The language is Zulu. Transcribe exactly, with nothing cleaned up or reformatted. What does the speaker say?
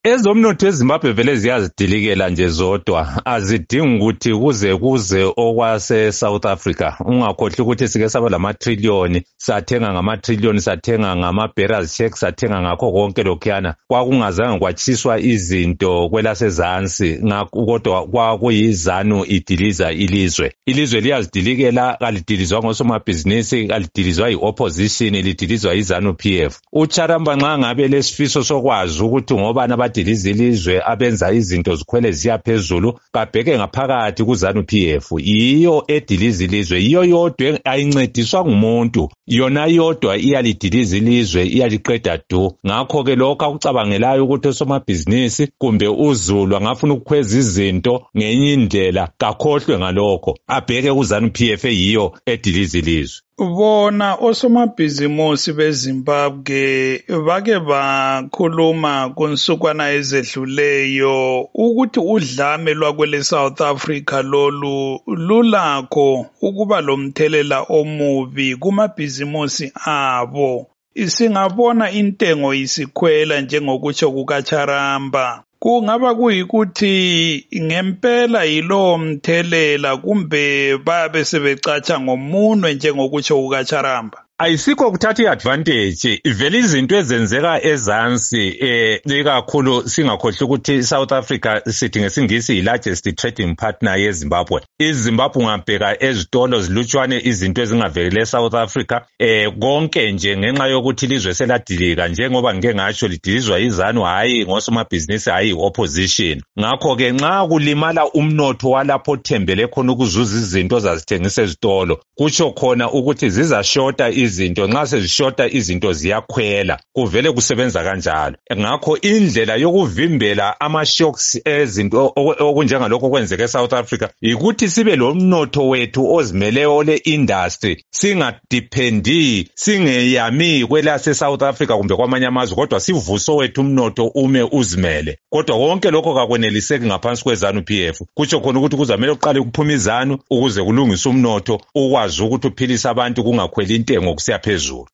Ezomnotho eZimbabwe vele ziyazidilikela nje zodwa, azidingi ukuthi kuze kuze okwase South Africa. Ungakhohlwa ukuthi sike saba lama-trillion, sathenga ngama-trillion, sathenga ngama-bearers check, sathenga ngakho konke lokhuyana. Kwakungazange kwatshiswa izinto kwelasezansi, kodwa kwakuyizanu idiliza ilizwe. Ilizwe liyazidilikela, kalidilizwa ngosomabhizinisi, kalidilizwa yi-opposition, lidilizwa izanu P F. uCharamba nxa ngabe lesifiso sokwazi ukuthi ngobani abadiliza ilizwe abenza izinto zikhwele ziya phezulu, kabheke ngaphakathi kuzanu P F. Yiyo ediliza ilizwe, yiyo yodwa ayincediswa ngumuntu, yona yodwa iyalidiliza ilizwe, iyaliqeda du. Ngakho ke lokho akucabangelayo ukuthi osomabhizinisi kumbe uZulu angafuna ukukhweza izinto ngenye indlela, kakhohlwe ngalokho, abheke kuzanu P F yiyo ediliza ilizwe. Bona osomabhizimusi beZimbabwe bake bakhuluma kunsukwana ezedluleyo ukuthi udlame lwakwele South Africa lolu lulakho ukuba lomthelela omubi kumabhizimusi abo. Isingabona intengo isikhwela njengokutsho kukaCharamba. Kungaba kuyikuthi ngempela yilo mthelela kumbe babe sebecatsha ngomunwe njengokutsho kukaCharamba. Ayisikho kuthatha iadvantage, vele izinto ezenzeka ezansi eh ikakhulu singakhohlwa ukuthi South Africa sithi ngesingisi yi largest trading partner yeZimbabwe. iZimbabwe ungabheka ezitolo zilutshwane izinto ezingavelele South Africa eh konke nje ngenxa yokuthi ilizwe seladilika, njengoba ngike ngatsho lidilizwa izanu, hayi ngosomabhizinisi, hayi opposition. Ngakho ke nxa kulimala umnotho walapho thembele khona ukuzuza izinto zazithengisa ezitolo, kutsho khona ukuthi zizashota izinto, nxa sezishota izinto ziyakhwela, kuvele kusebenza kanjalo. Ngakho indlela yokuvimbela ama-shocks ezinto okunjengalokho kwenzeke eSouth Africa yikuthi sibe lo mnotho wethu ozimeleyo ole industry, singadephendi, singeyami kwelase South Africa kumbe kwamanye amazwe, kodwa sivuso wethu umnotho ume uzimele. Kodwa konke lokho kakweneliseki ngaphansi kwezanu P F. Kutsho khona ukuthi kuzamele uqale ukuphuma izanu ukuze kulungiswe umnotho, ukwazi ukuthi uphilise abantu kungakhweli intengo kusiya phezulu.